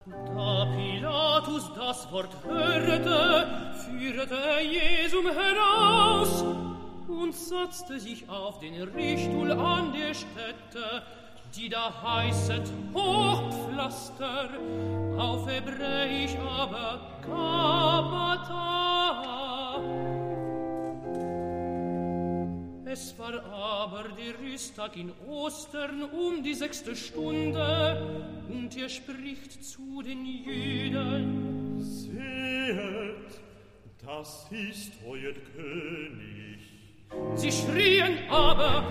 Da Pilatus das Wort hörte, führte er Jesum heraus und setzte sich auf den Richtstuhl an der Stätte, die da heißet Hochpflaster, auf Hebräisch aber Gabata. Es war aber der Rüsttag in Ostern die 6. Stunde, und er spricht zu den Jüden: Sehet, das ist euer König. Sie schrien aber: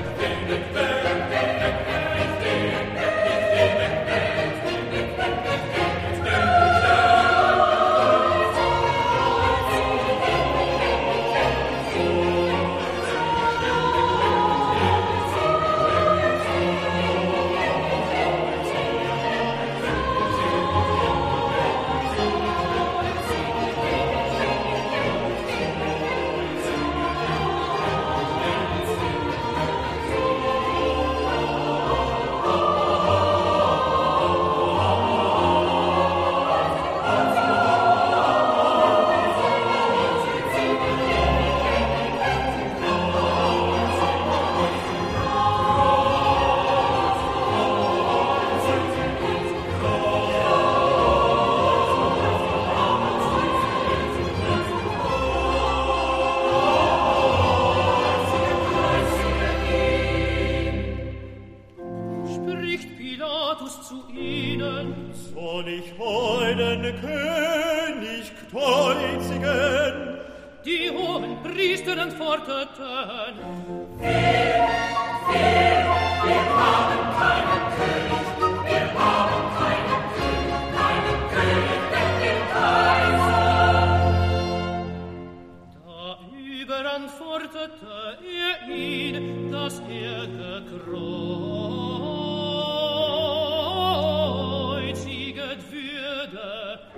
Soll ich euren König kreuzigen? Die hohen Priester antworteten: Wir haben keinen König, wir haben keinen König, denn den Kaiser. Da überantwortete er ihn, dass er gekreuziget würde.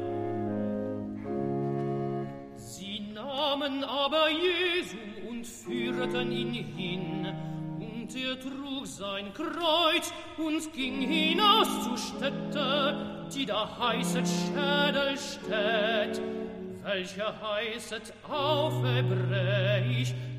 Sie nahmen aber Jesu und führten ihn hin, und er trug sein Kreuz und ging hinaus zur Stätte, die da heißet Schädelstätt, welche heißet auf Hebräisch